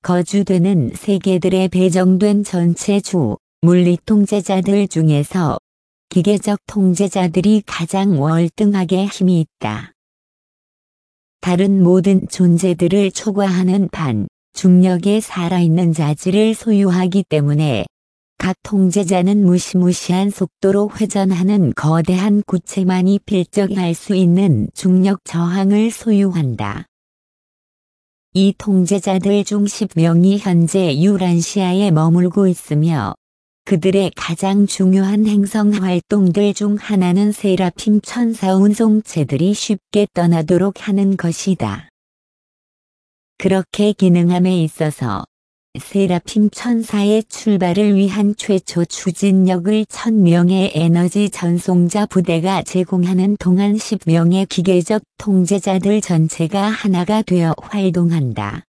거주되는 세계들에 배정된 전체 주, 물리 통제자들 중에서 기계적 통제자들이 가장 월등하게 힘이 있다. 다른 모든 존재들을 초과하는 중력의 살아있는 자질을 소유하기 때문에 각 통제자는 무시무시한 속도로 회전하는 거대한 구체만이 필적할 수 있는 중력 저항을 소유한다. 이 통제자들 중 10명이 현재 유란시아에 머물고 있으며 그들의 가장 중요한 행성 활동들 중 하나는 세라핌 천사 운송체들이 쉽게 떠나도록 하는 것이다. 그렇게 기능함에 있어서 세라핌 천사의 출발을 위한 최초 추진력을 1000명의 에너지 전송자 부대가 제공하는 동안 10명의 기계적 통제자들 전체가 하나가 되어 활동한다.